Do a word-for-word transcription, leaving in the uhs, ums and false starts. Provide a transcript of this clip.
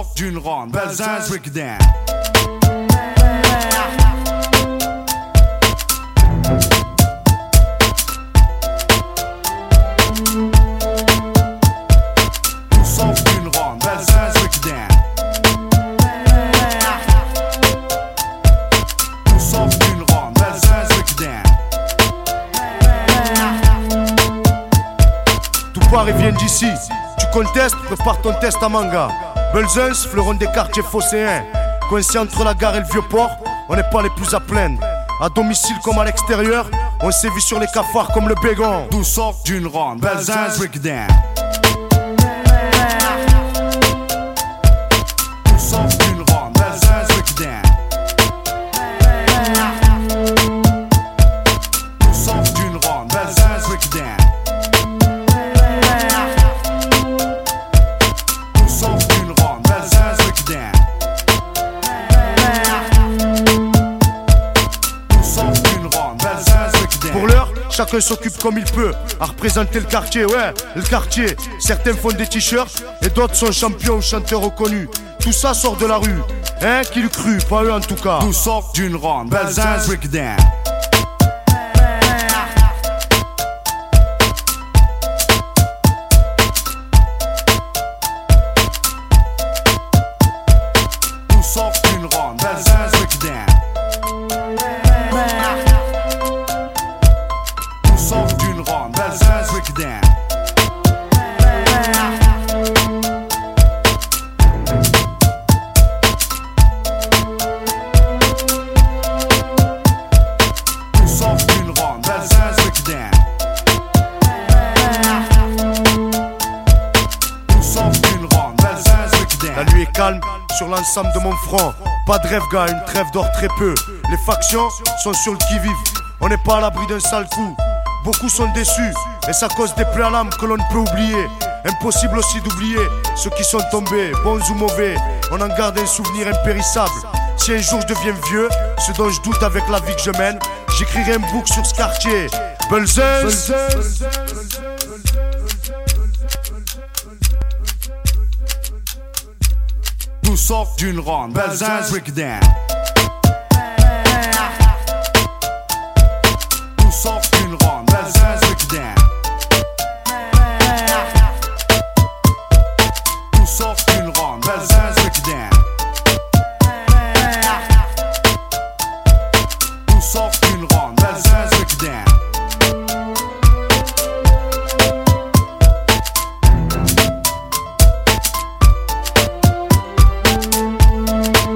sort d'une ronde, Belzins breakdown. Tout sort d'une ronde, Belzins breakdown. Tout sort d'une ronde, Belzins breakdown. Tout part et vient d'ici. Tu contestes, prépare ton test à manga. Belzins, fleuron des quartiers phocéens. Coincé entre la gare et le vieux port, on n'est pas les plus à plaindre. À domicile comme à l'extérieur, on sévit sur les cafards comme le bégon. Tout sort d'une ronde, Belzins breakdown. Tout sort d'une ronde, Belzins breakdown. Tout sort d'une ronde, Belzins breakdown. Tout sort d'une ronde, Belzins breakdown. Tout sort d'une ronde, Belzins breakdown. Pour l'heure, chacun s'occupe comme il peut à représenter le quartier, ouais, le quartier. Certains font des t-shirts et d'autres sont champions ou chanteurs reconnus. Tout ça sort de la rue, hein, qui le crut, pas eux en tout cas. Tout sort d'une ronde, Belzins breakdown. Tout sort d'une ronde, Belzins breakdown. Tout sort d'une ronde, Belzins breakdown. Tout sort d'une ronde, Belzins breakdown. Tout sort d'une ronde, Belzins breakdown. La nuit est calme sur l'ensemble de mon front. Pas de rêve gars, une trêve dort très peu. Les factions sont sur le qui-vive. On n'est pas à l'abri d'un sale coup. Beaucoup sont déçus et ça cause des plaies à l'âme que l'on ne peut oublier. Impossible aussi d'oublier ceux qui sont tombés, bons ou mauvais. On en garde un souvenir impérissable. Si un jour je deviens vieux, ce dont je doute avec la vie que je mène, j'écrirai un book sur ce quartier. Belzins. Tout sort d'une ronde, Belzins breakdown.